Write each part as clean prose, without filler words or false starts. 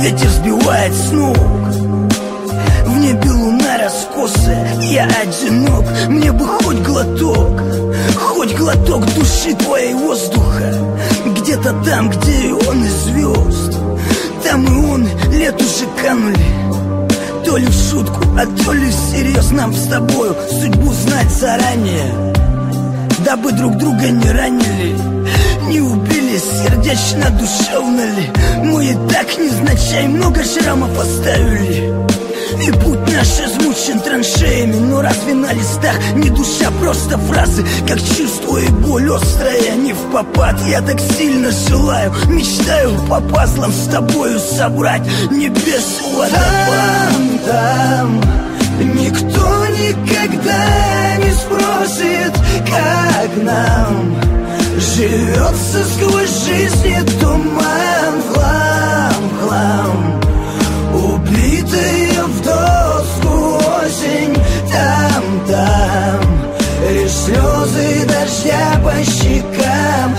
ветер сбивает с ног. В небе луна раскосая, я одинок. Мне бы хоть глоток души твоей воздуха. Где-то там, где и он, и звезд. Там и он, лет уже канули. То ли в шутку, а то ли всерьез. Нам с тобою судьбу знать заранее, дабы друг друга не ранили, не убили, сердечно, душевно ли. Мы и так невзначай много шрамов оставили. И путь наш измучен траншеями. Но разве на листах не душа, просто фразы, как чувство и боль острая, не впопад. Я так сильно желаю, мечтаю по пазлам с тобою собрать небес водопад. Там никто никогда не спросит, как нам живется сквозь жизни туман. Хлам, убитая в доску осень. Там лишь слезы дождя по щекам.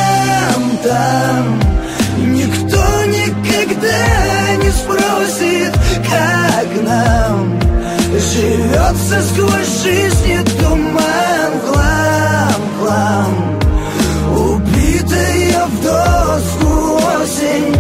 Там никто никогда не спросит, как нам живется сквозь жизни туман. Хлам, убитая в доску осень.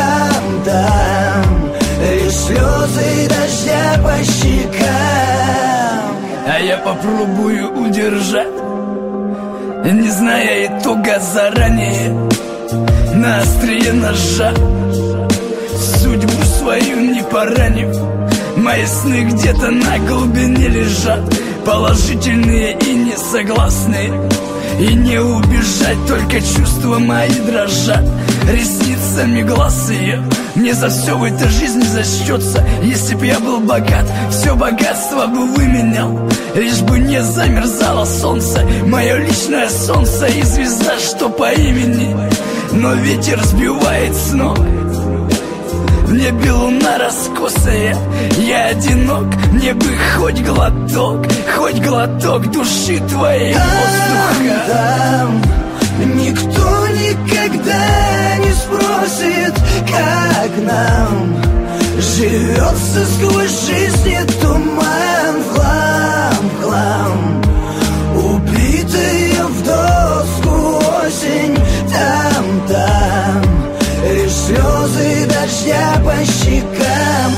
Там лишь слезы дождя по щекам. А я попробую удержать, не зная итога заранее, на острие ножа, судьбу свою не поранив. Мои сны где-то на глубине лежат, положительные и несогласные. И не убежать, только чувства мои дрожат. Ресницами глаз ее мне за все в этой жизни зачтется. Если б я был богат, все богатство бы выменял, лишь бы не замерзало солнце, мое личное солнце и звезда, что по имени. Но ветер сбивает с ног, в небе луна раскосая, я одинок. Мне бы хоть глоток души твоей воздуха. Там никто никогда не спросит, как нам живется сквозь жизни туман. Хлам, убитая в доску осень. Там лишь слезы дождя по щекам.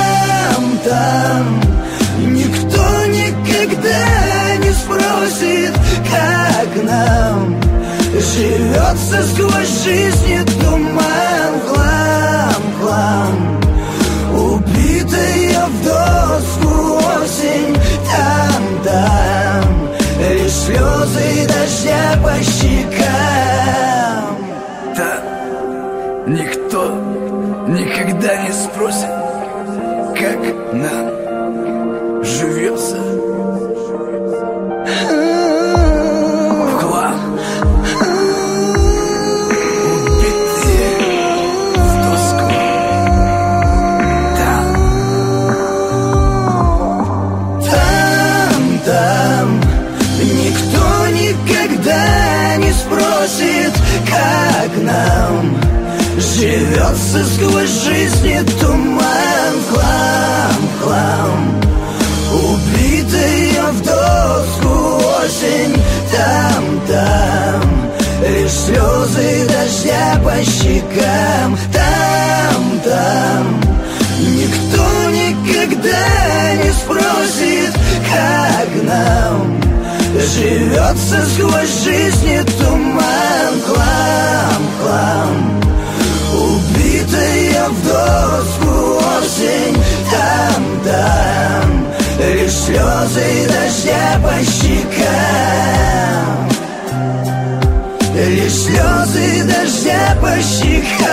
Там никто никогда не спросит, как нам живется сквозь жизни туман. Хлам, убитая в доску осень. Там лишь слезы дождя по щекам. Да, никто никогда не спросит, как нам живется. В хлам, убитые в доску. Там никто никогда не спросит, как нам живется сквозь жизни туман. Хлам, убитая в доску осень. Там лишь слезы дождя по щекам. Там никто никогда не спросит, как нам живется сквозь жизни туман. Хлам, убитая в доску осень. Там лишь слезы дождя по щекам. Лишь слезы дождя по щекам.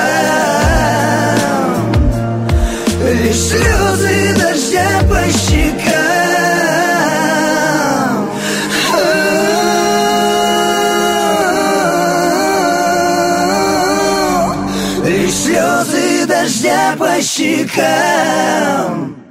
Лишь слезы дождя по щекам. Лишь слезы дождя по щекам.